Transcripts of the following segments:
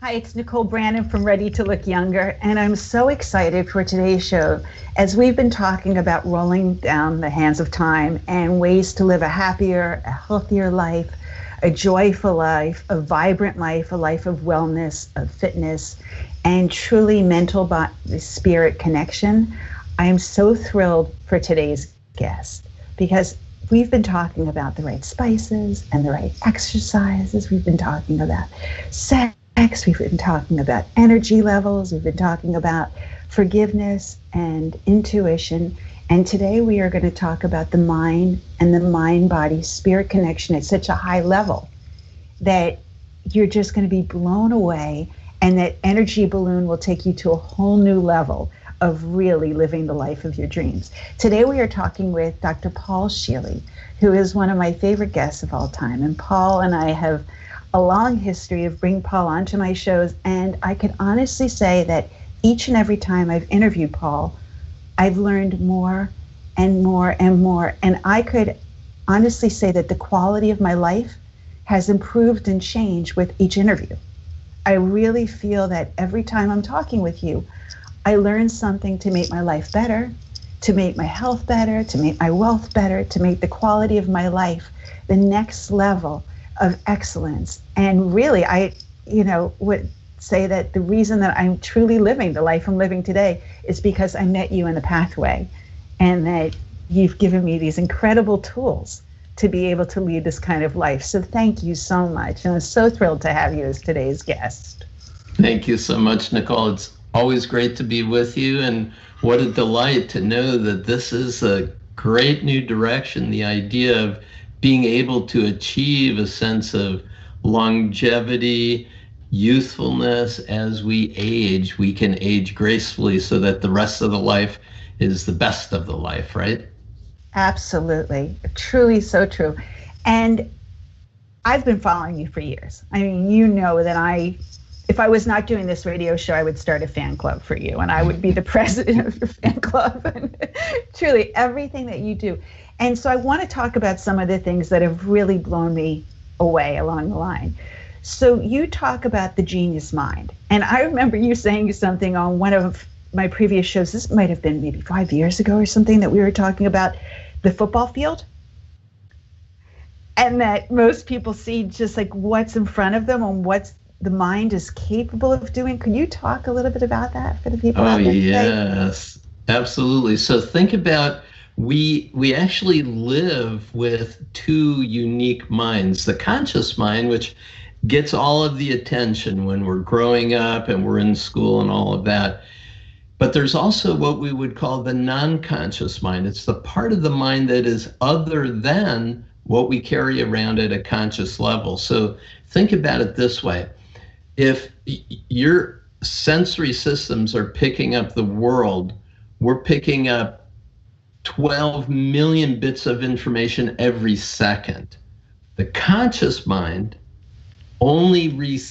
Hi, it's Nicole Brannon from Ready to Look Younger, and I'm so excited for today's show as we've been talking about rolling down the hands of time and ways to live a happier, a healthier life, a joyful life, a vibrant life, a life of wellness, of fitness, and truly mental spirit connection. I am so thrilled for today's guest because we've been talking about the right spices and the right exercises. We've been talking about sex. We've been talking about energy levels. We've been talking about forgiveness and intuition. And today we are going to talk about the mind and the mind-body spirit connection at such a high level that you're just going to be blown away, and that energy balloon will take you to a whole new level of really living the life of your dreams. Today we are talking with Dr. Paul Scheele, who is one of my favorite guests of all time. And Paul and I have a long history of bringing Paul onto my shows, and I can honestly say that each and every time I've interviewed Paul, I've learned more and more and more. And I could honestly say that the quality of my life has improved and changed with each interview. I really feel that every time I'm talking with you, I learn something to make my life better, to make my health better, to make my wealth better, to make the quality of my life the next level of excellence. And really, I would say that the reason that I'm truly living the life I'm living today is because I met you in the pathway, and that you've given me these incredible tools to be able to lead this kind of life. So thank you so much. And I'm so thrilled to have you as today's guest. Thank you so much, Nicole. It's always great to be with you. And what a delight to know that this is a great new direction. The idea of being able to achieve a sense of longevity, youthfulness as we age. We can age gracefully so that the rest of the life is the best of the life, right? Absolutely. Truly so true. And I've been following you for years. I mean, you know that if I was not doing this radio show, I would start a fan club for you, and I would be the president of the fan club. And truly everything that you do. And so I want to talk about some of the things that have really blown me away along the line. So you talk about the genius mind. And I remember you saying something on one of my previous shows. This might have been maybe 5 years ago or something, that we were talking about the football field. And that most people see just like what's in front of them and what the mind is capable of doing. Could you talk a little bit about that for the people out there today? Yes, absolutely. So think about, we actually live with two unique minds. The conscious mind, which gets all of the attention when we're growing up and we're in school and all of that. But there's also what we would call the non-conscious mind. It's the part of the mind that is other than what we carry around at a conscious level. So think about it this way. If your sensory systems are picking up the world, we're picking up 12 million bits of information every second. The conscious mind only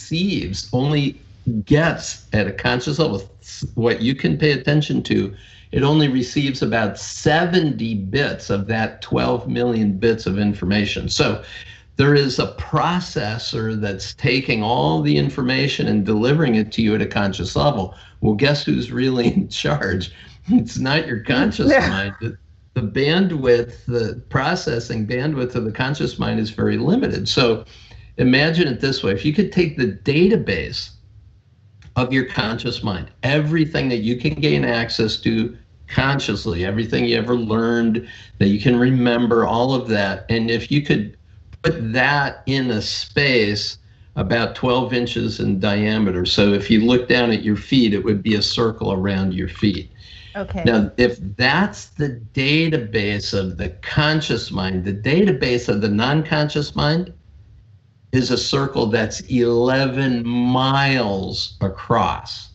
gets at a conscious level what you can pay attention to. It only receives about 70 bits of that 12 million bits of information. So there is a processor that's taking all the information and delivering it to you at a conscious level. Well, guess who's really in charge? It's not your conscious mind. The bandwidth, the processing bandwidth of the conscious mind is very limited. So imagine it this way. If you could take the database of your conscious mind, everything that you can gain access to consciously, everything you ever learned that you can remember, all of that, and if you could put that in a space about 12 inches in diameter. So if you look down at your feet, it would be a circle around your feet. Okay. Now, if that's the database of the conscious mind, the database of the non-conscious mind is a circle that's 11 miles across.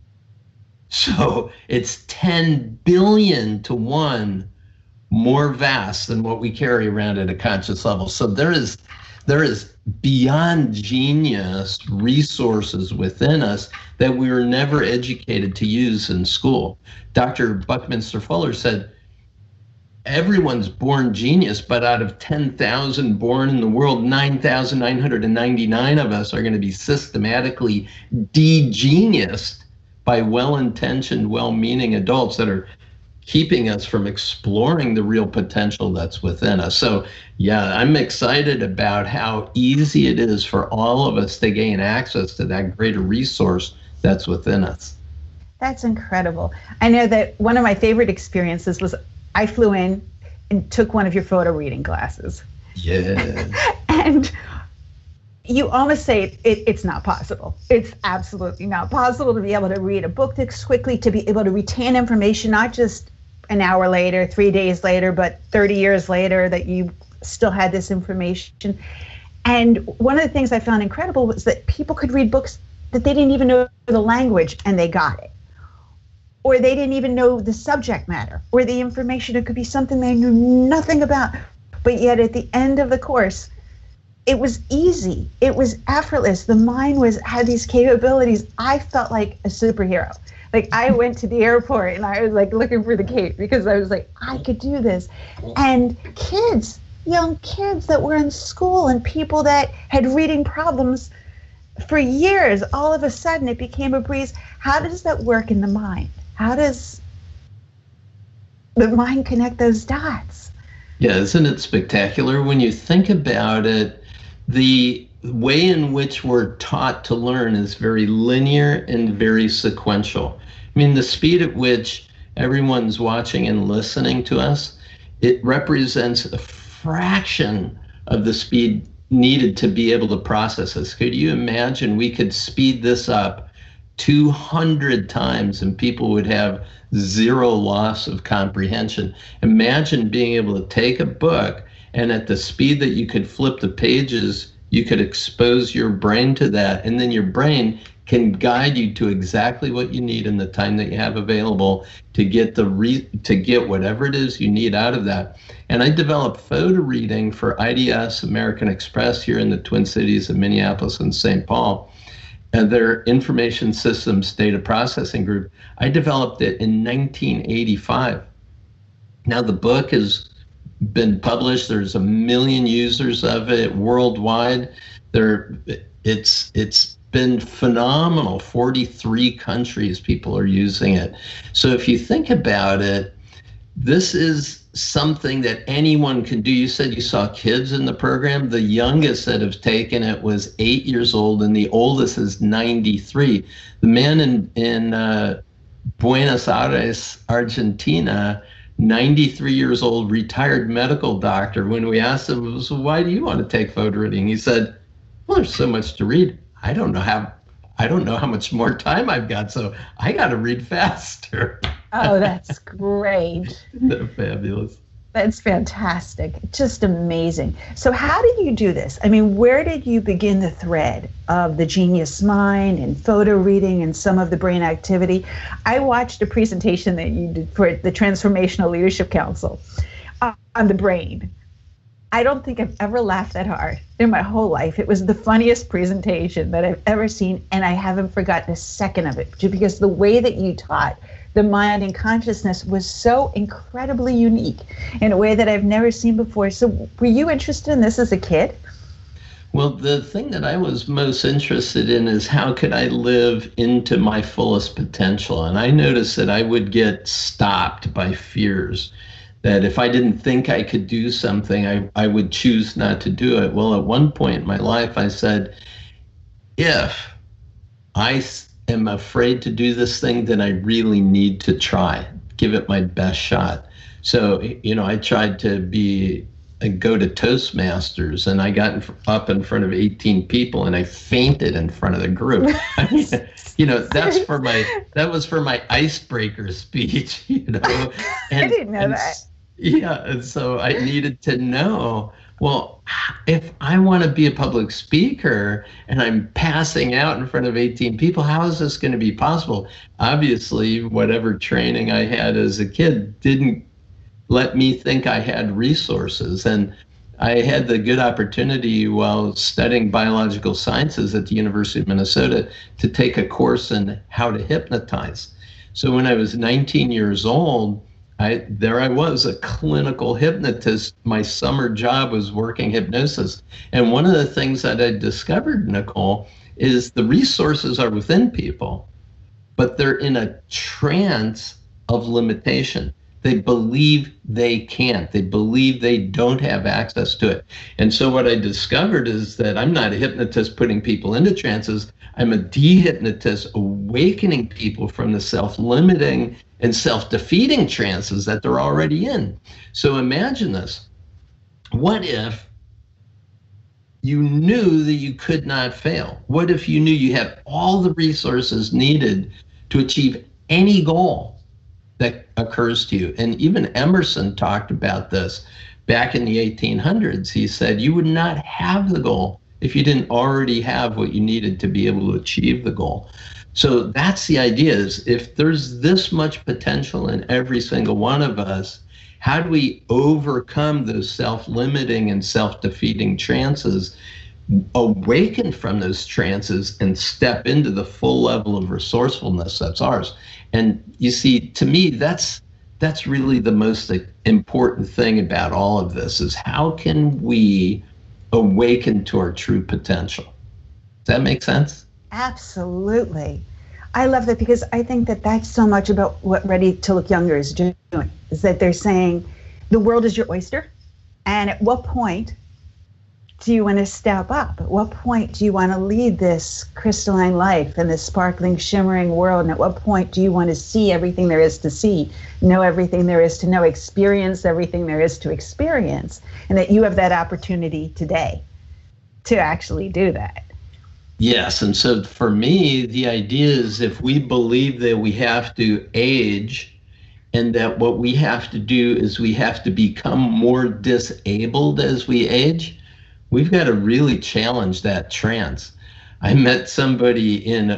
So it's 10 billion to 1 more vast than what we carry around at a conscious level. So there is beyond genius resources within us that we were never educated to use in school. Dr. Buckminster Fuller said, everyone's born genius, but out of 10,000 born in the world, 9,999 of us are going to be systematically de-geniused by well-intentioned, well-meaning adults that are keeping us from exploring the real potential that's within us. So yeah, I'm excited about how easy it is for all of us to gain access to that greater resource that's within us. That's incredible. I know that one of my favorite experiences was I flew in and took one of your photo reading classes. Yeah. And you almost say it's not possible. It's absolutely not possible to be able to read a book this quickly, to be able to retain information, not just an hour later, 3 days later, but 30 years later, that you still had this information. And one of the things I found incredible was that people could read books that they didn't even know the language and they got it. Or they didn't even know the subject matter or the information. It could be something they knew nothing about. But yet at the end of the course, it was easy. It was effortless. The mind had these capabilities. I felt like a superhero. Like I went to the airport and I was like looking for the cape because I was like, I could do this. And kids, young kids that were in school and people that had reading problems for years, all of a sudden it became a breeze. How does that work in the mind? How does the mind connect those dots? Yeah, isn't it spectacular? When you think about it, the way in which we're taught to learn is very linear and very sequential. I mean, the speed at which everyone's watching and listening to us, it represents a fraction of the speed needed to be able to process this. Could you imagine we could speed this up 200 times and people would have zero loss of comprehension? Imagine being able to take a book and at the speed that you could flip the pages, you could expose your brain to that, and then your brain can guide you to exactly what you need in the time that you have available to get to get whatever it is you need out of that. And I developed photo reading for IDS, American Express, here in the Twin Cities of Minneapolis and St. Paul, and their information systems data processing group. I developed it in 1985. Now the book has been published. There's 1 million users of it worldwide. It's been phenomenal. 43 countries people are using it. So if you think about it, this is something that anyone can do. You said you saw kids in the program. The youngest that have taken it was 8 years old, and the oldest is 93. The man in Buenos Aires, Argentina, 93 years old, retired medical doctor. When we asked him, so why do you want to take photo reading? He said, well, there's so much to read. I don't know how much more time I've got, so I got to read faster. Oh, that's great. They're fabulous. That's fantastic. Just amazing. So how did you do this? I mean, where did you begin the thread of the genius mind and photo reading and some of the brain activity? I watched a presentation that you did for the Transformational Leadership Council on the brain. I don't think I've ever laughed that hard in my whole life. It was the funniest presentation that I've ever seen, and I haven't forgotten a second of it, because the way that you taught the mind and consciousness was so incredibly unique in a way that I've never seen before. So were you interested in this as a kid? Well, the thing that I was most interested in is how could I live into my fullest potential? And I noticed that I would get stopped by fears, that if I didn't think I could do something, I would choose not to do it. Well, at one point in my life, I said, if I am afraid to do this thing, then I really need to try, give it my best shot. So, I tried to go to Toastmasters, and I got up in front of 18 people and I fainted in front of the group. I mean, that was for my icebreaker speech, And, I didn't know that. Yeah, and so I needed to know, well, if I want to be a public speaker and I'm passing out in front of 18 people, how is this going to be possible? Obviously, whatever training I had as a kid didn't let me think I had resources. And I had the good opportunity while studying biological sciences at the University of Minnesota to take a course in how to hypnotize. So when I was 19 years old, There I was, a clinical hypnotist. My summer job was working hypnosis. And one of the things that I discovered, Nicole, is the resources are within people, but they're in a trance of limitation. They believe they can't. They believe they don't have access to it. And so what I discovered is that I'm not a hypnotist putting people into trances. I'm a dehypnotist awakening people from the self-limiting and self-defeating trances that they're already in. So imagine this. What if you knew that you could not fail? What if you knew you had all the resources needed to achieve any goal that occurs to you? And even Emerson talked about this back in the 1800s. He said you would not have the goal if you didn't already have what you needed to be able to achieve the goal. So that's the idea, is if there's this much potential in every single one of us, how do we overcome those self-limiting and self-defeating trances, awaken from those trances, and step into the full level of resourcefulness that's ours? And you see, to me, that's really the most important thing about all of this, is how can we awaken to our true potential? Does that make sense? Absolutely. I love that, because I think that that's so much about what Ready to Look Younger is doing, is that they're saying the world is your oyster. And at what point do you want to step up? At what point do you want to lead this crystalline life and this sparkling, shimmering world? And at what point do you want to see everything there is to see, know everything there is to know, experience everything there is to experience? And that you have that opportunity today to actually do that. Yes. And so for me, the idea is, if we believe that we have to age, and that what we have to do is we have to become more disabled as we age, we've got to really challenge that trance. I met somebody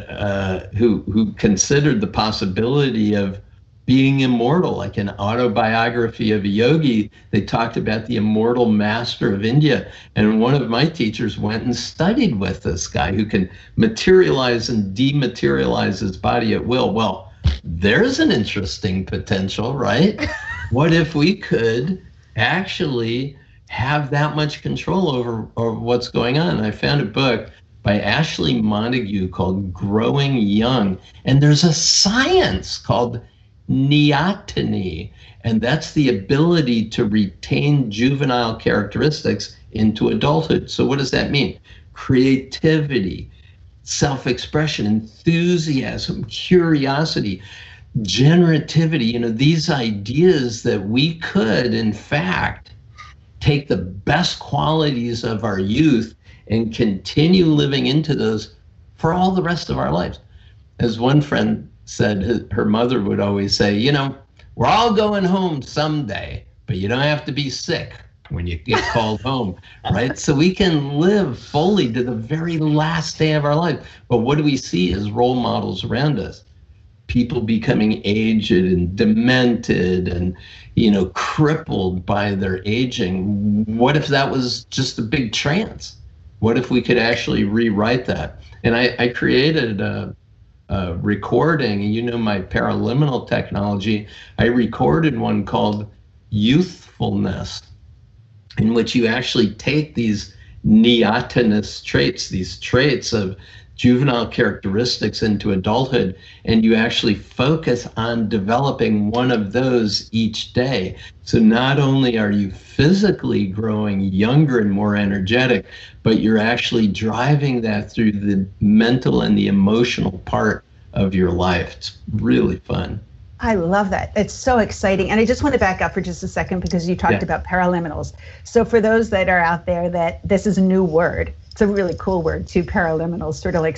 who considered the possibility of being immortal, like an autobiography of a yogi. They talked about the immortal master of India. And one of my teachers went and studied with this guy who can materialize and dematerialize his body at will. Well, there's an interesting potential, right? What if we could actually have that much control over what's going on? And I found a book by Ashley Montague called Growing Young. And there's a science called neoteny, and that's the ability to retain juvenile characteristics into adulthood. So what does that mean? Creativity, self-expression, enthusiasm, curiosity, generativity, these ideas that we could, in fact, take the best qualities of our youth and continue living into those for all the rest of our lives. As one friend said, her mother would always say, we're all going home someday, but you don't have to be sick when you get called home, right? So we can live fully to the very last day of our life. But what do we see as role models around us? People becoming aged and demented and, crippled by their aging. What if that was just a big trance? What if we could actually rewrite that? And I created a recording, my paraliminal technology. I recorded one called Youthfulness, in which you actually take these neotenous traits, these traits of juvenile characteristics into adulthood, and you actually focus on developing one of those each day. So not only are you physically growing younger and more energetic, but you're actually driving that through the mental and the emotional part of your life. It's really fun. I love that. It's so exciting. And I just want to back up for just a second, because you talked about paraliminals. So for those that are out there, that this is a new word. It's a really cool word too, paraliminals, sort of like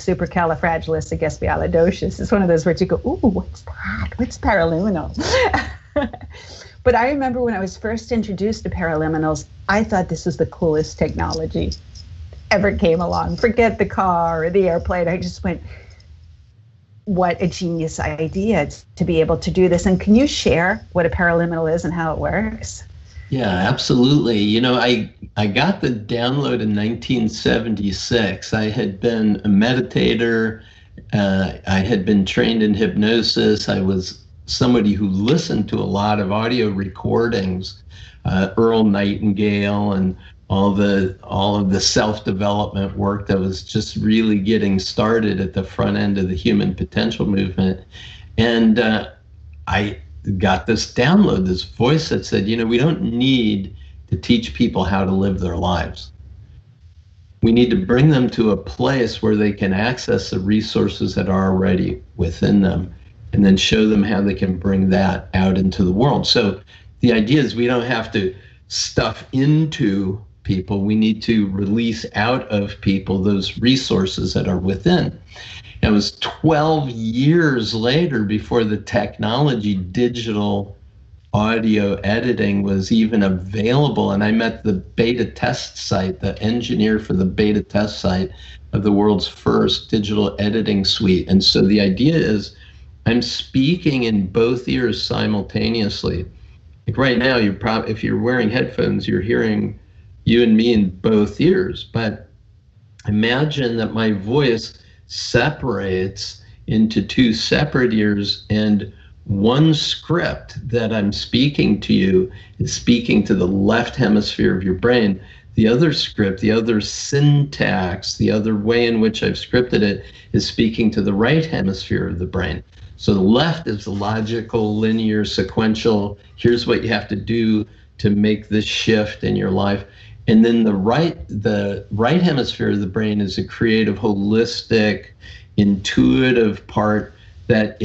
supercalifragilisticexpialidocious. It's one of those words you go, ooh, what's that? What's paraliminal? But I remember when I was first introduced to paraliminals, I thought this was the coolest technology ever came along. Forget the car or the airplane. I just went, what a genius idea to be able to do this. And can you share what a paraliminal is and how it works? Yeah, absolutely. I got the download in 1976. I had been a meditator. I had been trained in hypnosis. I was somebody who listened to a lot of audio recordings, Earl Nightingale and all of the self-development work that was just really getting started at the front end of the human potential movement. And I got this download, this voice that said, we don't need to teach people how to live their lives. We need to bring them to a place where they can access the resources that are already within them, and then show them how they can bring that out into the world. So the idea is we don't have to stuff into people. We need to release out of people those resources that are within. It was 12 years later before the technology, digital audio editing, was even available. And I met the beta test site, the engineer for the beta test site of the world's first digital editing suite. And so the idea is I'm speaking in both ears simultaneously. Like right now, if you're wearing headphones, you're hearing you and me in both ears. But imagine that my voice separates into two separate ears, and one script that I'm speaking to you is speaking to the left hemisphere of your brain. The other script, the other syntax, the other way in which I've scripted it is speaking to the right hemisphere of the brain. So the left is the logical, linear, sequential, here's what you have to do to make this shift in your life. And then the right hemisphere of the brain is a creative, holistic, intuitive part that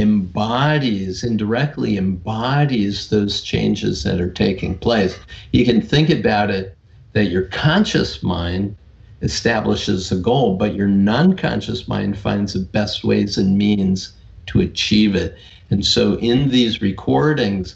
indirectly embodies those changes that are taking place. You can think about it that your conscious mind establishes a goal, but your non-conscious mind finds the best ways and means to achieve it. And so in these recordings,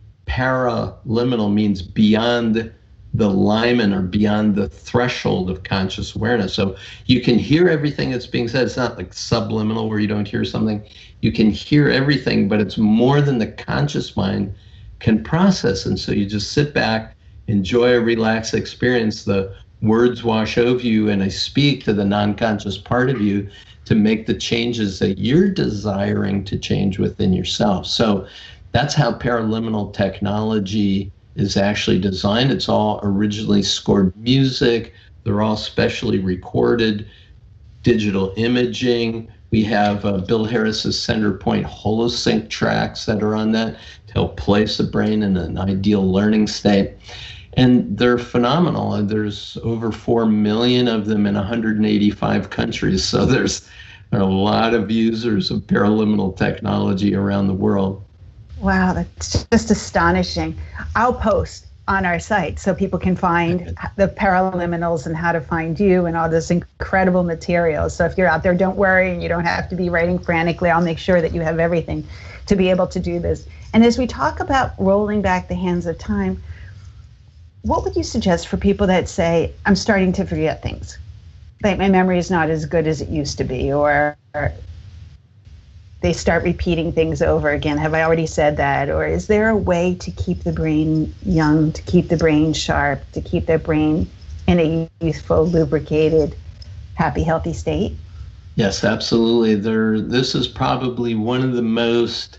paraliminal means beyond the limen, or beyond the threshold of conscious awareness. So you can hear everything that's being said. It's not like subliminal where you don't hear something. You can hear everything, but it's more than the conscious mind can process. And so you just sit back, enjoy a relaxed experience. The words wash over you, and I speak to the non-conscious part of you to make the changes that you're desiring to change within yourself. So that's how paraliminal technology is actually designed. It's all originally scored music. They're all specially recorded, digital imaging. We have Bill Harris's Centerpoint Holosync tracks that are on that to help place the brain in an ideal learning state. And they're phenomenal. And there's over 4 million of them in 185 countries. So there are a lot of users of paraliminal technology around the world. Wow, that's just astonishing. I'll post on our site so people can find the paraliminals and how to find you and all this incredible material. So if you're out there, don't worry, and you don't have to be writing frantically. I'll make sure that you have everything to be able to do this. And as we talk about rolling back the hands of time, what would you suggest for people that say, I'm starting to forget things? Like my memory is not as good as it used to be, or they start repeating things over again. Have I already said that? Or is there a way to keep the brain young, to keep the brain sharp, to keep their brain in a youthful, lubricated, happy, healthy state? Yes, absolutely. This is probably one of the most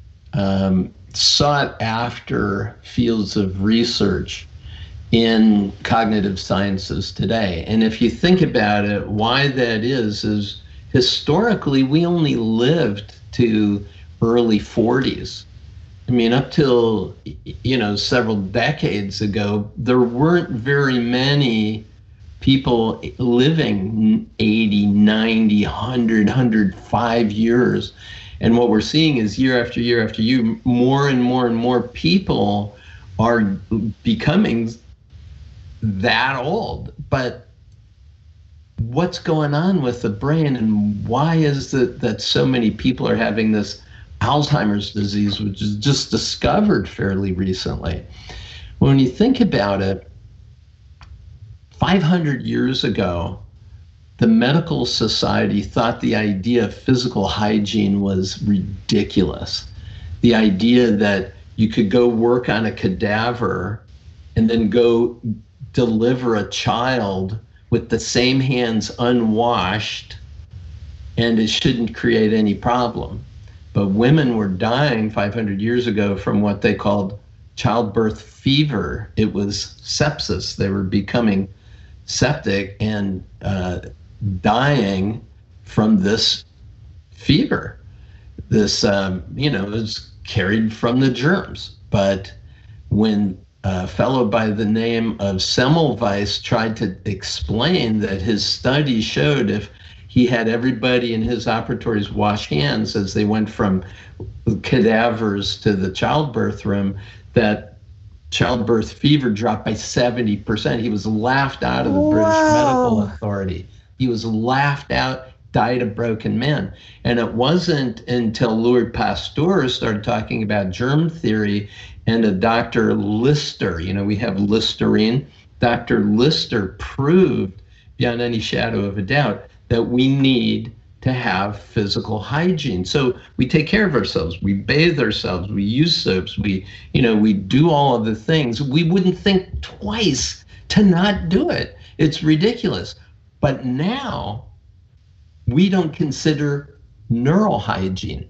sought after fields of research in cognitive sciences today. And if you think about it, why that is historically, we only lived to early 40s. I mean, up till, several decades ago, there weren't very many people living 80, 90, 100, 105 years. And what we're seeing is year after year after year, more and more and more people are becoming that old. But what's going on with the brain, and why is it that so many people are having this Alzheimer's disease, which is just discovered fairly recently? When you think about it, 500 years ago, the medical society thought the idea of physical hygiene was ridiculous. The idea that you could go work on a cadaver and then go deliver a child with the same hands unwashed, and it shouldn't create any problem. but women were dying 500 years ago from what they called childbirth fever. It was sepsis. They were becoming septic and dying from this fever. This, was carried from the germs. But when a fellow by the name of Semmelweis tried to explain that his study showed if he had everybody in his operatories wash hands as they went from cadavers to the childbirth room, that childbirth fever dropped by 70%. He was laughed out of the British Medical Authority. He was laughed out, died a broken man. And it wasn't until Louis Pasteur started talking about germ theory and a Dr. Lister, we have Listerine. Dr. Lister proved beyond any shadow of a doubt that we need to have physical hygiene. So we take care of ourselves, we bathe ourselves, we use soaps, we do all of the things. We wouldn't think twice to not do it. It's ridiculous. But now we don't consider neural hygiene.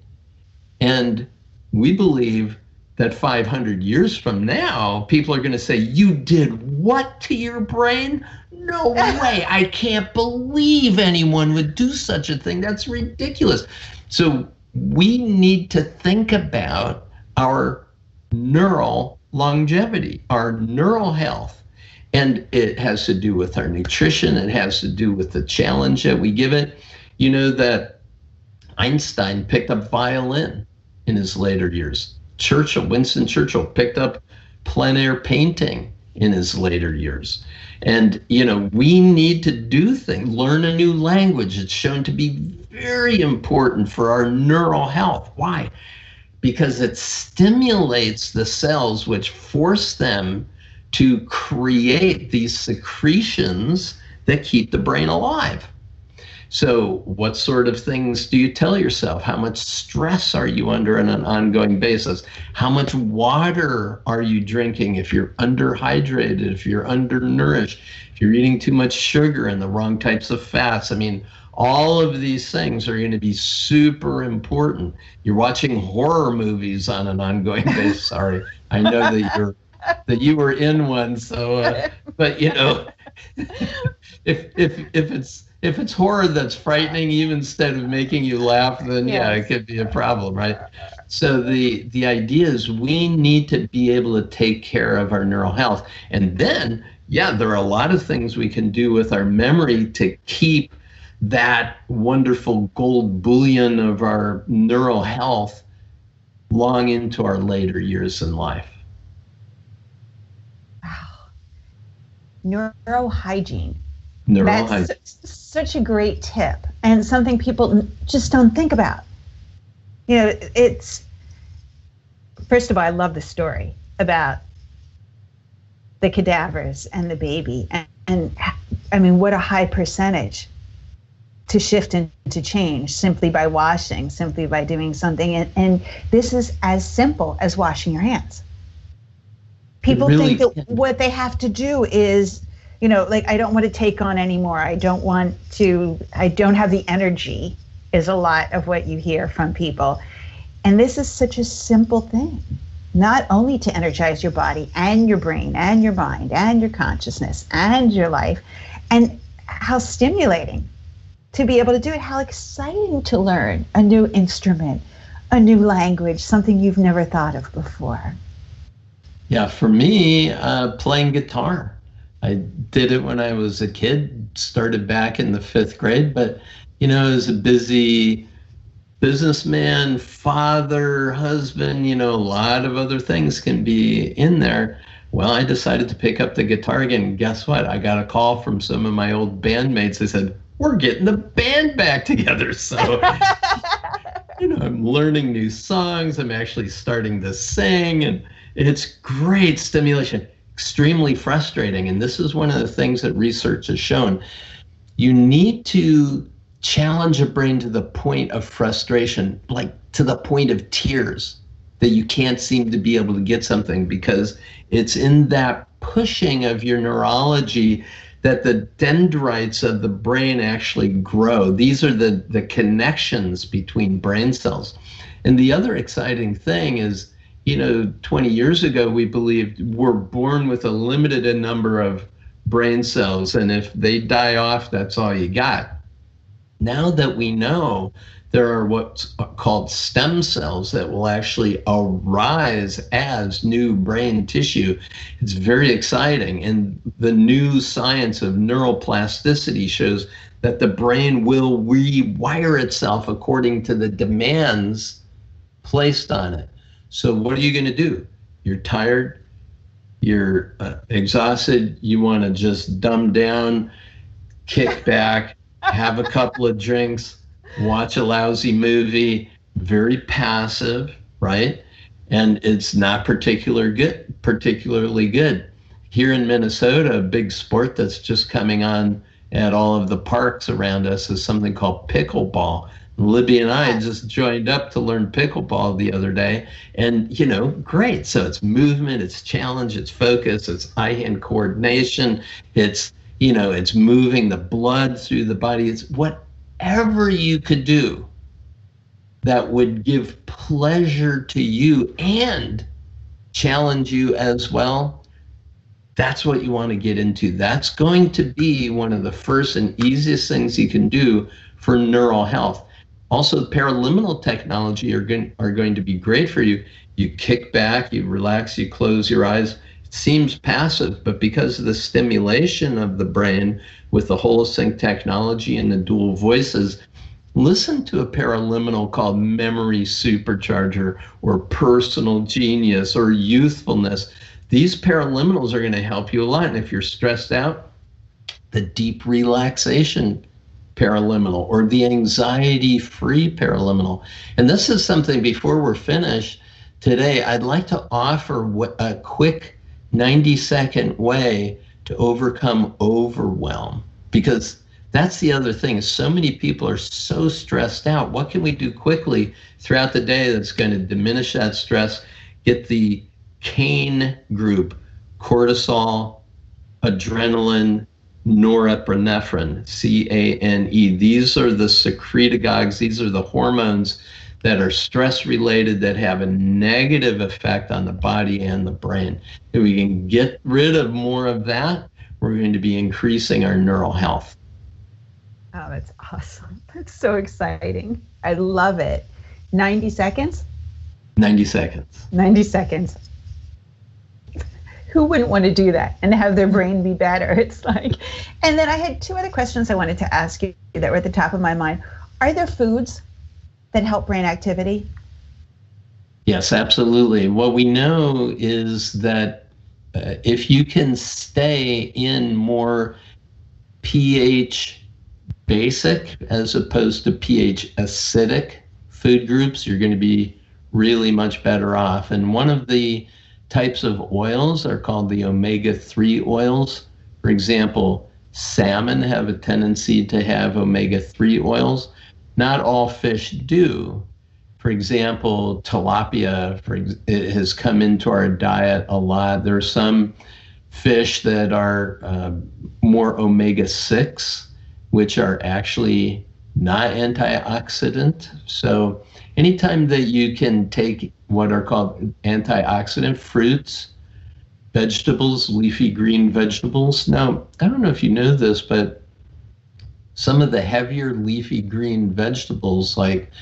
And we believe that 500 years from now, people are going to say, you did what to your brain? No way. I can't believe anyone would do such a thing. That's ridiculous. So we need to think about our neural longevity, our neural health. And it has to do with our nutrition. It has to do with the challenge that we give it. You know that Einstein picked up violin in his later years. Winston Churchill picked up plein air painting in his later years. And, we need to do things, learn a new language. It's shown to be very important for our neural health. Why? Because it stimulates the cells which force them to create these secretions that keep the brain alive. So what sort of things do you tell yourself? How much stress are you under on an ongoing basis? How much water are you drinking if you're underhydrated, if you're undernourished, if you're eating too much sugar and the wrong types of fats? I mean, all of these things are going to be super important. You're watching horror movies on an ongoing basis. Sorry, I know that you were in one. So, but if it's horror that's frightening you instead of making you laugh, then it could be a problem, right? So the idea is we need to be able to take care of our neural health. And then, there are a lot of things we can do with our memory to keep that wonderful gold bullion of our neural health long into our later years in life. Wow. Neurohygiene. That's such a great tip and something people just don't think about. It's, first of all, I love the story about the cadavers and the baby. And I mean, what a high percentage to shift and to change simply by washing, simply by doing something. And this is as simple as washing your hands. People think that what they have to do is, I don't want to take on anymore. I don't have the energy is a lot of what you hear from people. And this is such a simple thing, not only to energize your body and your brain and your mind and your consciousness and your life, and how stimulating to be able to do it, how exciting to learn a new instrument, a new language, something you've never thought of before. Yeah, for me, playing guitar. I did it when I was a kid, started back in the 5th grade, but, as a busy businessman, father, husband, a lot of other things can be in there. Well, I decided to pick up the guitar again. Guess what? I got a call from some of my old bandmates. They said, we're getting the band back together. So, I'm learning new songs. I'm actually starting to sing, and it's great stimulation. Extremely frustrating. And this is one of the things that research has shown. You need to challenge a brain to the point of frustration, like to the point of tears, that you can't seem to be able to get something, because it's in that pushing of your neurology that the dendrites of the brain actually grow. These are the connections between brain cells. And the other exciting thing is, 20 years ago, we believed we're born with a limited number of brain cells, and if they die off, that's all you got. Now that we know there are what's called stem cells that will actually arise as new brain tissue, it's very exciting. And the new science of neuroplasticity shows that the brain will rewire itself according to the demands placed on it. So what are you going to do? You're tired, you're exhausted, you want to just dumb down, kick back, have a couple of drinks, watch a lousy movie, very passive, right? And it's not particularly good. Here in Minnesota, a big sport that's just coming on at all of the parks around us is something called pickleball. Libby and I just joined up to learn pickleball the other day, and great. So it's movement, it's challenge, it's focus, it's eye-hand coordination, it's moving the blood through the body. It's whatever you could do that would give pleasure to you and challenge you as well. That's what you want to get into. That's going to be one of the first and easiest things you can do for neural health. Also, paraliminal technology are going to be great for you. You kick back, you relax, you close your eyes. It seems passive, but because of the stimulation of the brain with the Holosync technology and the dual voices, listen to a paraliminal called Memory Supercharger or Personal Genius or Youthfulness. These paraliminals are going to help you a lot. And if you're stressed out, the deep relaxation paraliminal or the anxiety-free paraliminal. And this is something, before we're finished today, I'd like to offer a quick 90-second way to overcome overwhelm, because that's the other thing. So many people are so stressed out. What can we do quickly throughout the day that's going to diminish that stress? Get the CANE group: cortisol, adrenaline, norepinephrine, CANE. These are the secretagogues. These are the hormones that are stress related, that have a negative effect on the body and the brain. If we can get rid of more of that, we're going to be increasing our neural health. Oh, that's awesome. That's so exciting. I love it. 90 seconds? 90 seconds. 90 seconds. Who wouldn't want to do that and have their brain be better? It's like, and then I had two other questions I wanted to ask you that were at the top of my mind. Are there foods that help brain activity? Yes, absolutely. What we know is that if you can stay in more pH basic as opposed to pH acidic food groups, you're going to be really much better off. And one of the types of oils are called the omega-3 oils. For example, salmon have a tendency to have omega-3 oils. Not all fish do. For example, tilapia it has come into our diet a lot. There are some fish that are more omega-6, which are actually not antioxidant. So anytime that you can take what are called antioxidant fruits, vegetables, leafy green vegetables. Now, I don't know if you know this, but some of the heavier leafy green vegetables like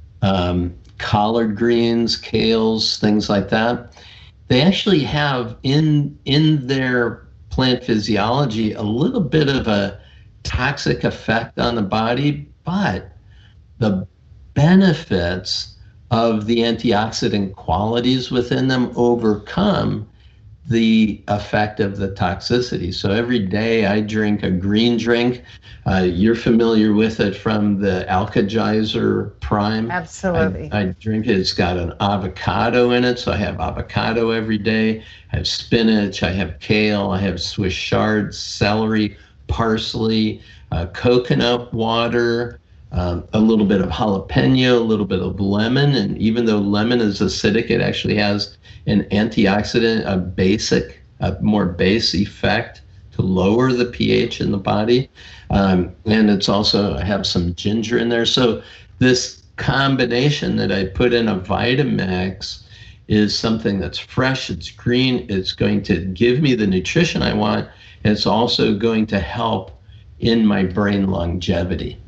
collard greens, kales, things like that, they actually have in their plant physiology a little bit of a toxic effect on the body, but the benefits of the antioxidant qualities within them overcome the effect of the toxicity. So every day I drink a green drink. You're familiar with it from the Alka-Geyser Prime. Absolutely. I drink it. It's got an avocado in it, so I have avocado every day. I have spinach, I have kale, I have Swiss chard, celery, parsley, coconut water, a little bit of jalapeno, a little bit of lemon. And even though lemon is acidic, it actually has an antioxidant, a more base effect to lower the pH in the body. And it's also, I have some ginger in there. So this combination that I put in a Vitamix is something that's fresh, it's green, it's going to give me the nutrition I want, and it's also going to help in my brain longevity.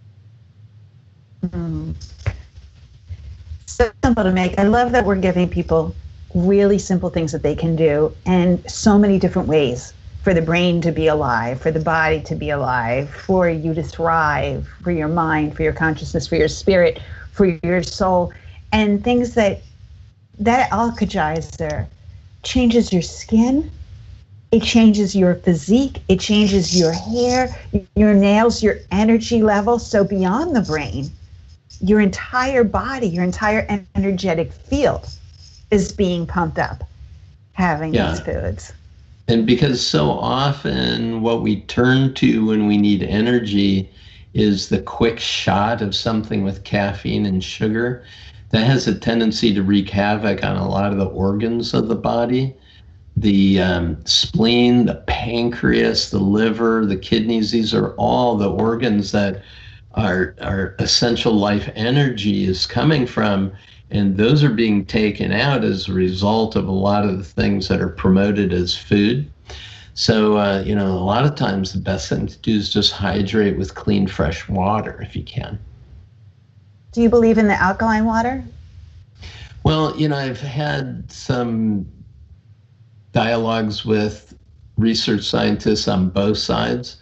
So simple to make. I love that we're giving people really simple things that they can do, and so many different ways for the brain to be alive, for the body to be alive, for you to thrive, for your mind, for your consciousness, for your spirit, for your soul, and things that Alka-Geyser changes your skin, it changes your physique, it changes your hair, your nails, your energy level. So beyond the brain, your entire body, your entire energetic field is being pumped up having these foods. And because so often what we turn to when we need energy is the quick shot of something with caffeine and sugar, that has a tendency to wreak havoc on a lot of the organs of the body. The spleen, the pancreas, the liver, the kidneys, these are all the organs that our essential life energy is coming from. And those are being taken out as a result of a lot of the things that are promoted as food. So, a lot of times the best thing to do is just hydrate with clean, fresh water if you can. Do you believe in the alkaline water? Well, I've had some dialogues with research scientists on both sides.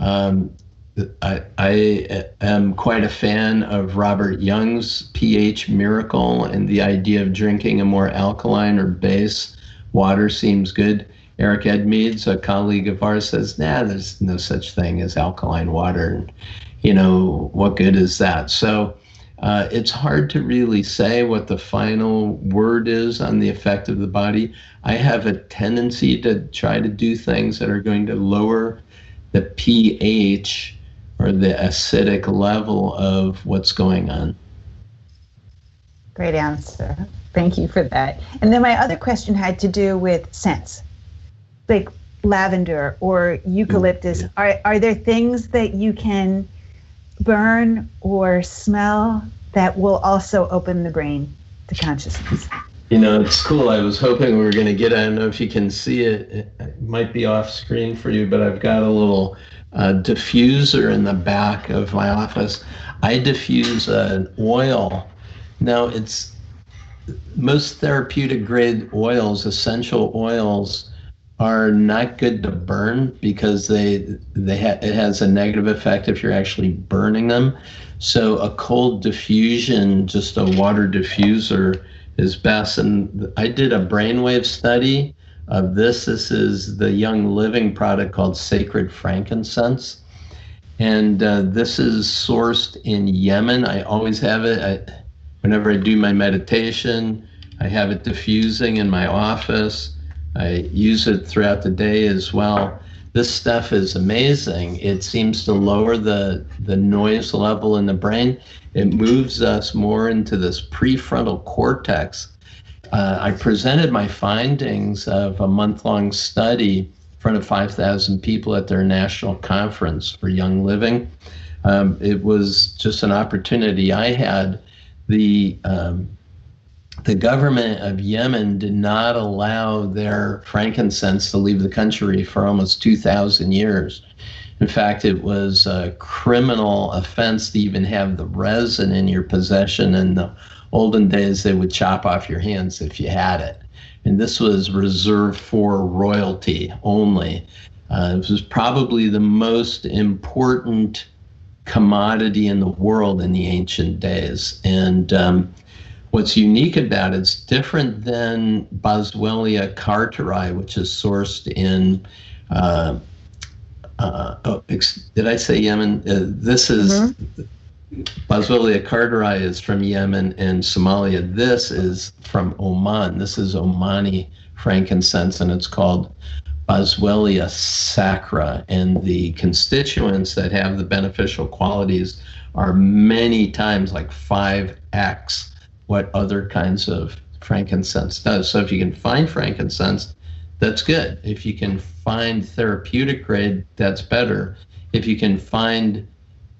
I am quite a fan of Robert Young's pH miracle, and the idea of drinking a more alkaline or base water seems good. Eric Edmeades, a colleague of ours, says, there's no such thing as alkaline water. And, what good is that? So it's hard to really say what the final word is on the effect of the body. I have a tendency to try to do things that are going to lower the pH or the acidic level of what's going on. Great answer. Thank you for that. And then my other question had to do with scents, like lavender or eucalyptus. Are there things that you can burn or smell that will also open the brain to consciousness? It's cool. I was hoping we were going to get, I don't know if you can see it. It might be off screen for you, but I've got a little diffuser in the back of my office. I diffuse an oil. Now, it's most therapeutic grade oils, essential oils, are not good to burn because it has a negative effect if you're actually burning them. So a cold diffusion, just a water diffuser, is best. And I did a brainwave study of this. This is the Young Living product called Sacred Frankincense. And this is sourced in Yemen. I always have it. Whenever I do my meditation, I have it diffusing in my office. I use it throughout the day as well. This stuff is amazing. It seems to lower the noise level in the brain. It moves us more into this prefrontal cortex. I presented my findings of a month-long study in front of 5,000 people at their national conference for Young Living. It was just an opportunity I had. The government of Yemen did not allow their frankincense to leave the country for almost 2,000 years. In fact, it was a criminal offense to even have the resin in your possession. In the olden days, they would chop off your hands if you had it. And this was reserved for royalty only. It was probably the most important commodity in the world in the ancient days. And what's unique about it's different than Boswellia carteri, which is sourced in, did I say Yemen? This is, Boswellia carteri is from Yemen and Somalia. This is from Oman. This is Omani frankincense, and it's called Boswellia sacra. And the constituents that have the beneficial qualities are many times, like 5x, what other kinds of frankincense does. So if you can find frankincense, that's good. If you can find therapeutic grade, that's better. If you can find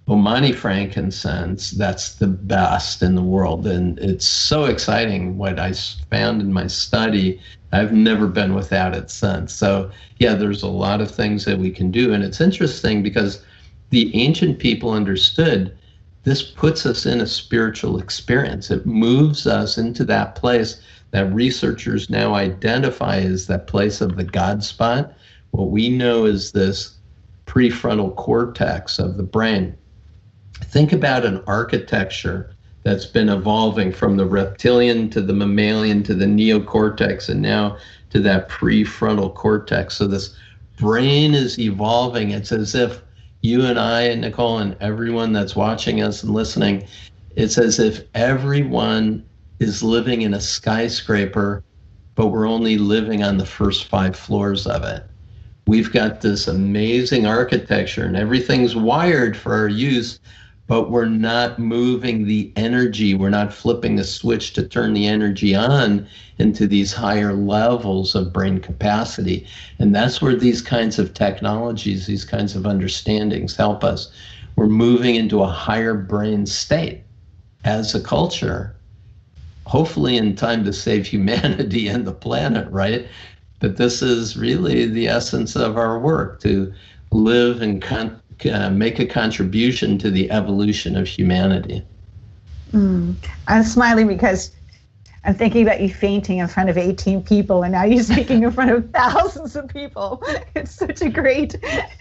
Omani frankincense, that's the best in the world. And it's so exciting what I found in my study. I've never been without it since. So yeah, there's a lot of things that we can do. And it's interesting because the ancient people understood this puts us in a spiritual experience. It moves us into that place that researchers now identify as that place of the God spot. What we know is this prefrontal cortex of the brain. Think about an architecture that's been evolving from the reptilian to the mammalian to the neocortex and now to that prefrontal cortex. So this brain is evolving. It's as if you and I and Nicole and everyone that's watching us and listening, it's as if everyone is living in a skyscraper, but we're only living on the first 5 floors of it. We've got this amazing architecture and everything's wired for our use, but we're not moving the energy. We're not flipping the switch to turn the energy on into these higher levels of brain capacity. And that's where these kinds of technologies, these kinds of understandings help us. We're moving into a higher brain state as a culture, hopefully in time to save humanity and the planet, right? But this is really the essence of our work, to live and make a contribution to the evolution of humanity. I'm smiling because I'm thinking about you fainting in front of 18 people and now you're speaking in front of thousands of people. It's such a great,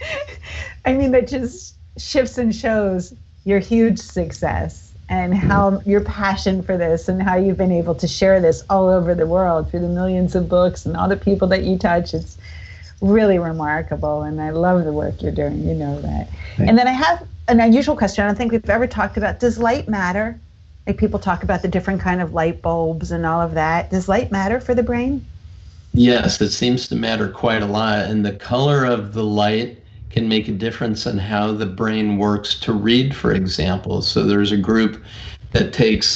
I mean, that just shifts and shows your huge success and how your passion for this and how you've been able to share this all over the world through the millions of books and all the people that you touch. It's really remarkable, and I love the work you're doing. You know that. And then I have an unusual question. I don't think we've ever talked about, does light matter? Like people talk about the different kind of light bulbs and all of that. Does light matter for the brain? Yes, it seems to matter quite a lot. And the color of the light can make a difference in how the brain works to read, for example. So there's a group that takes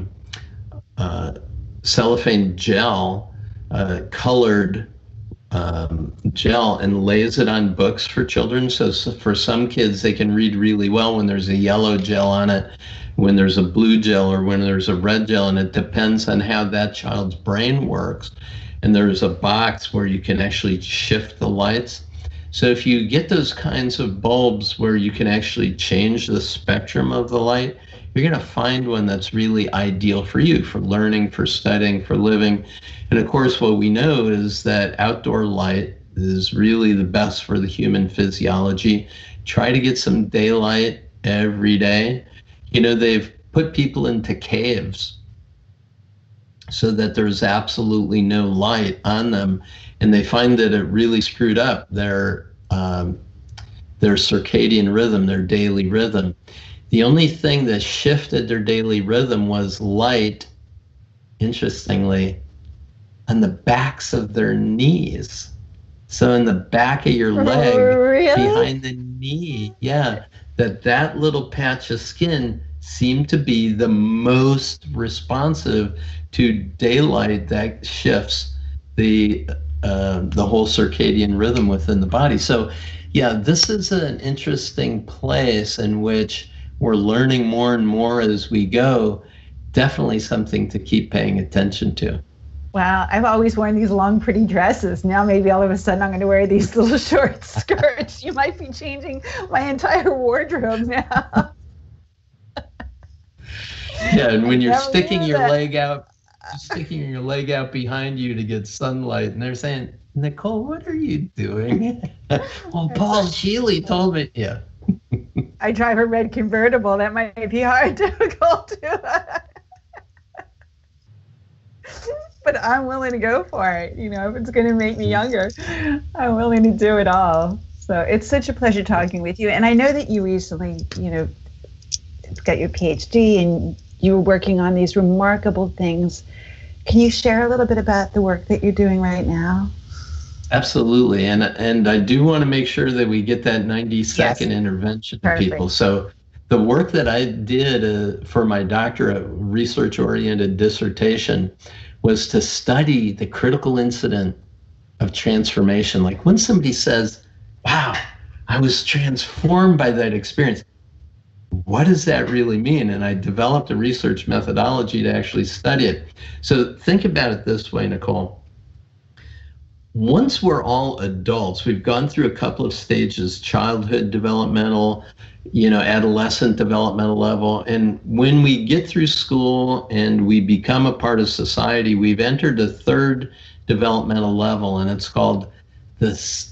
cellophane gel, colored gel, and lays it on books for children. So for some kids, they can read really well when there's a yellow gel on it, when there's a blue gel, or when there's a red gel, and it depends on how that child's brain works. And there's a box where you can actually shift the lights. So if you get those kinds of bulbs where you can actually change the spectrum of the light, you're going to find one that's really ideal for you, for learning, for studying, for living. And of course, what we know is that outdoor light is really the best for the human physiology. Try to get some daylight every day. You know, they've put people into caves so that there's absolutely no light on them. And they find that it really screwed up their circadian rhythm, their daily rhythm. The only thing that shifted their daily rhythm was light, interestingly, on the backs of their knees. So in the back of your leg, really? Behind the knee, yeah, that little patch of skin seemed to be the most responsive to daylight that shifts the whole circadian rhythm within the body. So yeah, this is an interesting place in which we're learning more and more as we go. Definitely something to keep paying attention to. Wow, I've always worn these long, pretty dresses. Now maybe all of a sudden I'm going to wear these little short skirts. You might be changing my entire wardrobe now. Yeah, and when you're sticking your leg out behind you to get sunlight, and they're saying, Nicole, what are you doing? Well, Paul Sheely told me. Yeah. I drive a red convertible. That might be hard, difficult to. But I'm willing to go for it. You know, if it's going to make me younger, I'm willing to do it all. So it's such a pleasure talking with you. And I know that you recently, you know, got your PhD and you were working on these remarkable things. Can you share a little bit about the work that you're doing right now? Absolutely. And I do want to make sure that we get that 90-second intervention to people. So the work that I did for my doctorate research-oriented dissertation was to study the critical incident of transformation. Like when somebody says, wow, I was transformed by that experience. what does that really mean? And I developed a research methodology to actually study it. So think about it this way, Nicole. Once we're all adults, we've gone through a couple of stages: childhood developmental, adolescent developmental level. And when we get through school and we become a part of society, we've entered a third developmental level, and it's called the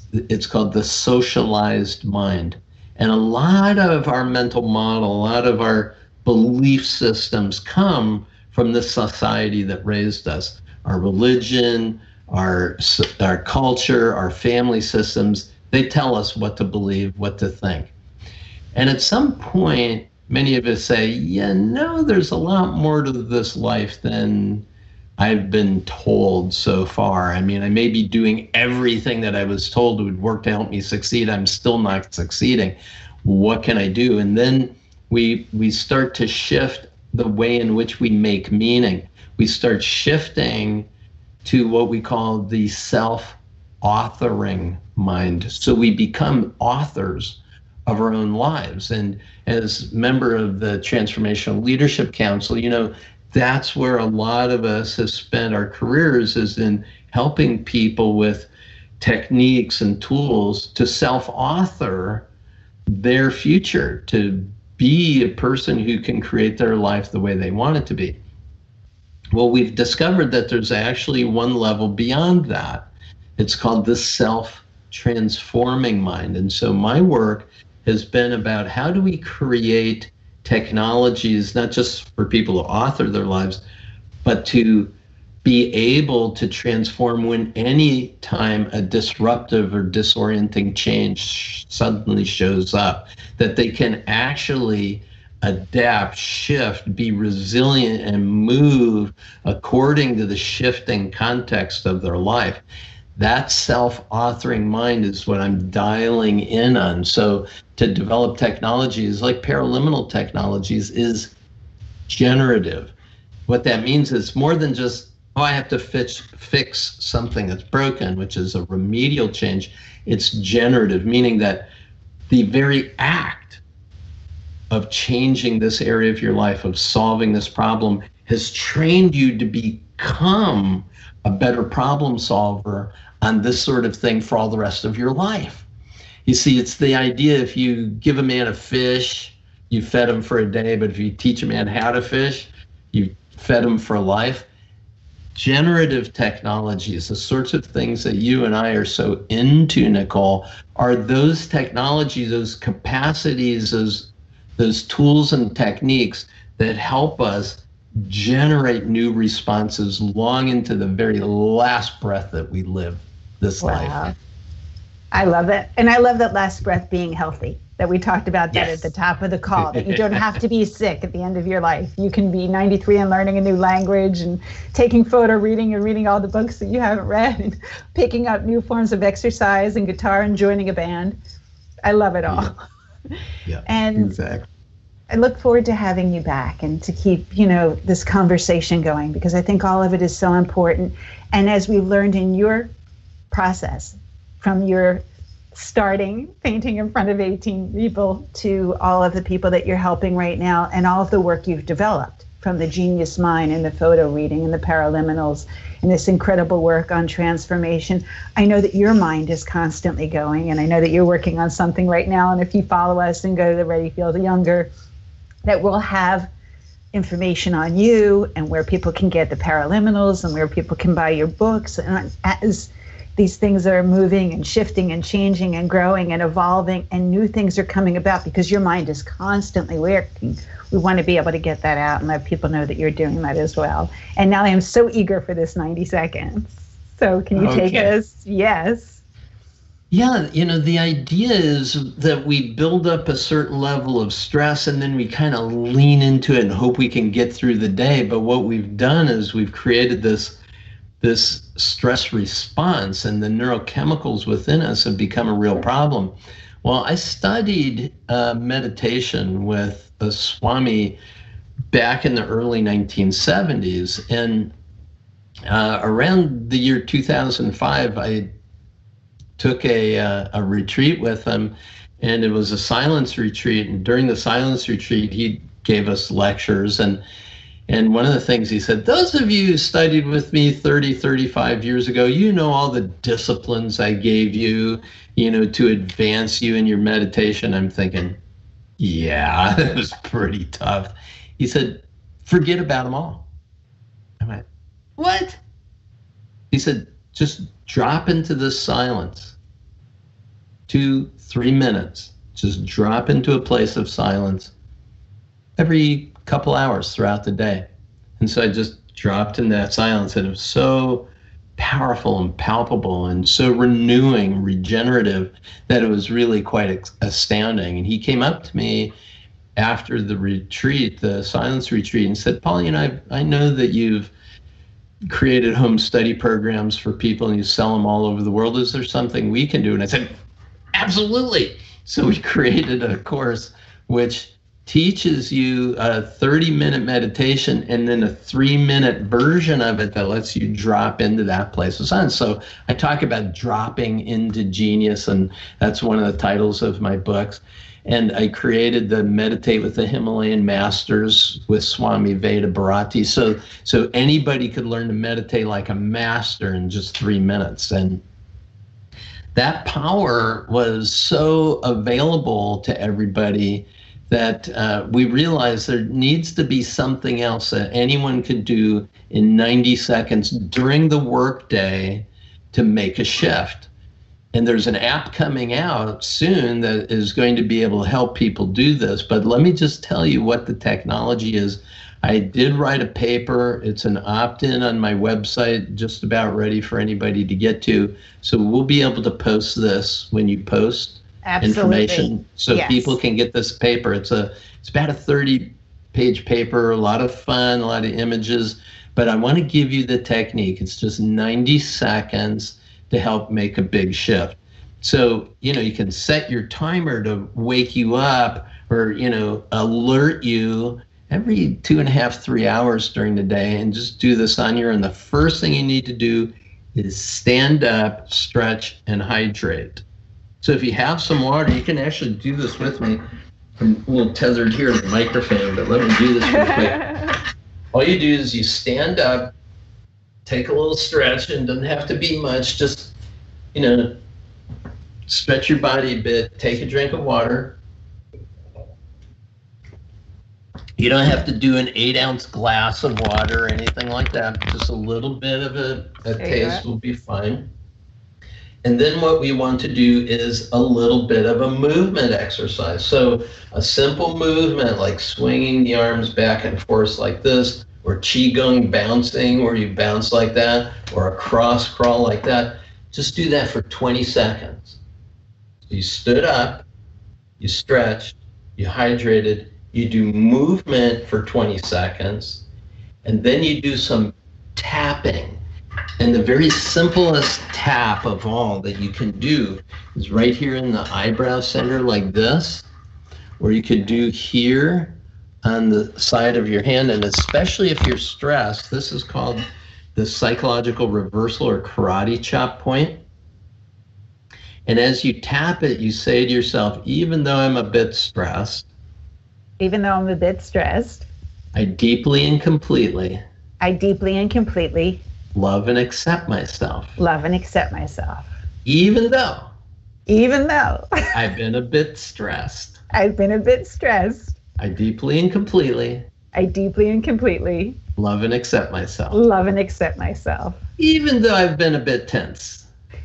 socialized mind. And a lot of our mental model, a lot of our belief systems come from the society that raised us. Our religion, our culture, our family systems, they tell us what to believe, what to think. And at some point, many of us say, there's a lot more to this life than I've been told so far. I mean, I may be doing everything that I was told would work to help me succeed. I'm still not succeeding. What can I do? And then we start to shift the way in which we make meaning. We start shifting to what we call the self-authoring mind. So we become authors of our own lives. And as member of the Transformational Leadership Council, that's where a lot of us have spent our careers, is in helping people with techniques and tools to self-author their future, to be a person who can create their life the way they want it to be. Well, we've discovered that there's actually one level beyond that. It's called the self-transforming mind. And so my work has been about, how do we create technologies, not just for people to author their lives, but to be able to transform when any time a disruptive or disorienting change suddenly shows up, that they can actually adapt, shift, be resilient, and move according to the shifting context of their life. That self-authoring mind is what I'm dialing in on. So to develop technologies like paraliminal technologies is generative. What that means is more than just, I have to fix something that's broken, which is a remedial change. It's generative, meaning that the very act of changing this area of your life, of solving this problem, has trained you to become a better problem solver on this sort of thing for all the rest of your life. You see, it's the idea, if you give a man a fish, you fed him for a day, but if you teach a man how to fish, you fed him for life. Generative technologies, the sorts of things that you and I are so into, Nicole, are those technologies, those capacities, those tools and techniques that help us generate new responses long into the very last breath that we live this life. I love it. And I love that last breath being healthy, that we talked about that at the top of the call, that you don't have to be sick at the end of your life. You can be 93 and learning a new language and taking photo reading and reading all the books that you haven't read and picking up new forms of exercise and guitar and joining a band. I love it all. Yeah, and exactly. I look forward to having you back and to keep, this conversation going, because I think all of it is so important. And as we learned in your process, from your starting painting in front of 18 people to all of the people that you're helping right now, and all of the work you've developed, from the genius mind and the photo reading and the paraliminals and this incredible work on transformation, I know that your mind is constantly going, and I know that you're working on something right now. And if you follow us and go to the Ready Feel Younger, that we'll have information on you and where people can get the paraliminals and where people can buy your books. And as these things are moving and shifting and changing and growing and evolving, and new things are coming about, because your mind is constantly working, we want to be able to get that out and let people know that you're doing that as well. And now I am so eager for this 90 seconds. So can you take us? Yes. Yeah, the idea is that we build up a certain level of stress, and then we kind of lean into it and hope we can get through the day. But what we've done is we've created this stress response, and the neurochemicals within us have become a real problem. Well, I studied meditation with a Swami back in the early 1970s, and around the year 2005, I took a retreat with him, And it was a silence retreat. And during the silence retreat, he gave us lectures. And one of the things he said, those of you who studied with me 30, 35 years ago, you know all the disciplines I gave you, to advance you in your meditation. I'm thinking, yeah, it was pretty tough. He said, forget about them all. I went, what? He said, just drop into this silence. 2-3 minutes. Just drop into a place of silence every couple hours throughout the day. And so I just dropped in that silence, and it was so powerful and palpable and so renewing, regenerative, that it was really quite astounding. And he came up to me after the retreat, the silence retreat, and said, Paul, I know that you've created home study programs for people and you sell them all over the world. Is there something we can do? And I said, absolutely. So we created a course which teaches you a 30-minute meditation and then a 3-minute version of it that lets you drop into that place of silence. So I talk about dropping into genius, and that's one of the titles of my books. And I created the Meditate with the Himalayan Masters with Swami Veda Bharati. So anybody could learn to meditate like a master in just 3 minutes. And that power was so available to everybody that we realized there needs to be something else that anyone could do in 90 seconds during the workday to make a shift. And there's an app coming out soon that is going to be able to help people do this. But let me just tell you what the technology is. I did write a paper. It's an opt-in on my website, just about ready for anybody to get to. So we'll be able to post this when you post information, so yes, people can get this paper. It's about a 30-page paper, a lot of fun, a lot of images, but I want to give you the technique. It's just 90 seconds to help make a big shift. So, you can set your timer to wake you up or, alert you every 2.5, 3 hours during the day, and just do this on your own. The first thing you need to do is stand up, stretch, and hydrate. So if you have some water, you can actually do this with me. I'm a little tethered here to the microphone, but let me do this real quick. All you do is you stand up, take a little stretch, and it doesn't have to be much. Just, stretch your body a bit, take a drink of water. You don't have to do an 8-ounce glass of water or anything like that. Just a little bit of a taste will be fine. And then what we want to do is a little bit of a movement exercise. So a simple movement like swinging the arms back and forth like this, or qigong bouncing where you bounce like that, or a cross crawl like that. Just do that for 20 seconds. You stood up, you stretched, you hydrated, you do movement for 20 seconds, and then you do some tapping. And the very simplest tap of all that you can do is right here in the eyebrow center like this, or you could do here on the side of your hand. And especially if you're stressed, this is called the psychological reversal or karate chop point. And as you tap it, you say to yourself, even though I'm a bit stressed, I deeply and completely love and accept myself. Even though I've been a bit stressed. I deeply and completely love and accept myself. Even though I've been a bit tense.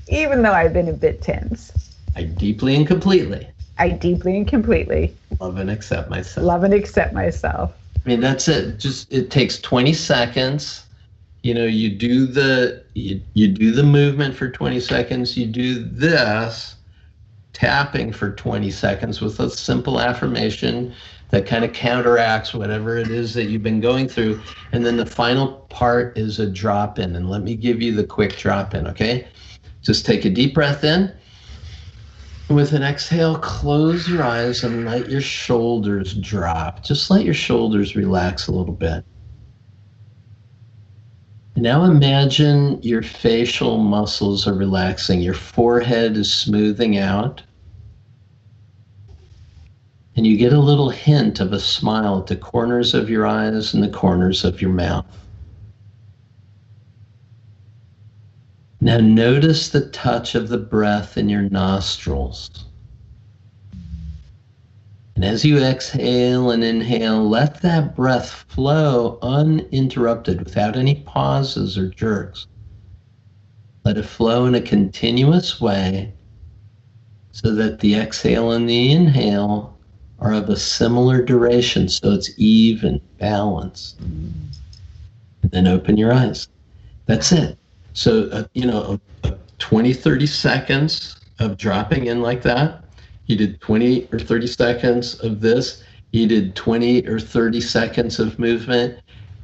I deeply and completely love and accept myself. I mean, that's it. Just, it takes 20 seconds. You do the movement for 20 seconds. You do this tapping for 20 seconds with a simple affirmation that kind of counteracts whatever it is that you've been going through. And then the final part is a drop in. And let me give you the quick drop in, okay? Just take a deep breath in. With an exhale, close your eyes and let your shoulders drop. Just let your shoulders relax a little bit. Now imagine your facial muscles are relaxing. Your forehead is smoothing out. and you get a little hint of a smile at the corners of your eyes and the corners of your mouth. Now notice the touch of the breath in your nostrils. And as you exhale and inhale, let that breath flow uninterrupted without any pauses or jerks. Let it flow in a continuous way so that the exhale and the inhale are of a similar duration, so it's even, balanced. And then open your eyes. That's it. So, 20, 30 seconds of dropping in like that. You did 20 or 30 seconds of this. You did 20 or 30 seconds of movement.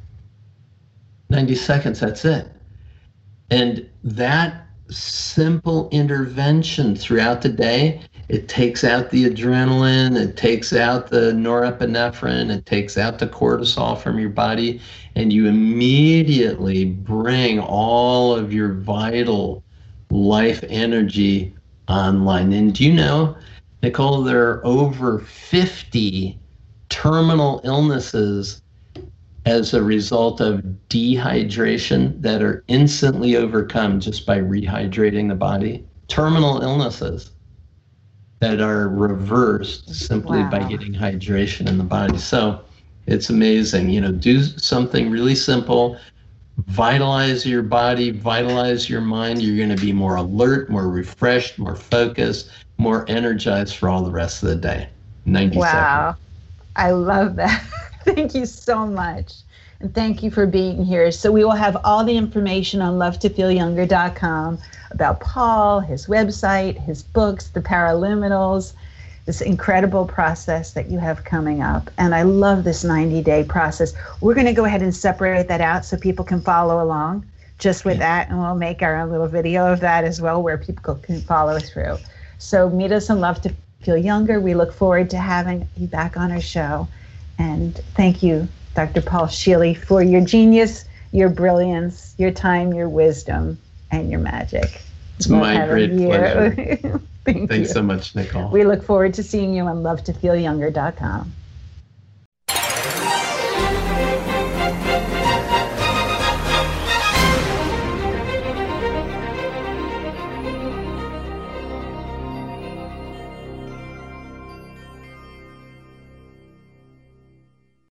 90 seconds, that's it. And that simple intervention throughout the day, it takes out the adrenaline, it takes out the norepinephrine, it takes out the cortisol from your body, and you immediately bring all of your vital life energy online. And do you know, Nicole, there are over 50 terminal illnesses as a result of dehydration that are instantly overcome just by rehydrating the body. Terminal illnesses that are reversed simply by getting hydration in the body. So it's amazing. Do something really simple, vitalize your body, vitalize your mind. You're going to be more alert, more refreshed, more focused, more energized for all the rest of the day. 90 seconds. Wow. I love that. Thank you so much. And thank you for being here. So we will have all the information on lovetofeelyounger.com about Paul, his website, his books, the Paraliminals, this incredible process that you have coming up. And I love this 90-day process. We're going to go ahead and separate that out so people can follow along just with that. And we'll make our own little video of that as well where people can follow through. So meet us on Love to Feel Younger. We look forward to having you back on our show. And thank you, Dr. Paul Scheele, for your genius, your brilliance, your time, your wisdom, and your magic. It's my great pleasure. Thanks so much, Nicole. We look forward to seeing you on lovetofeelyounger.com.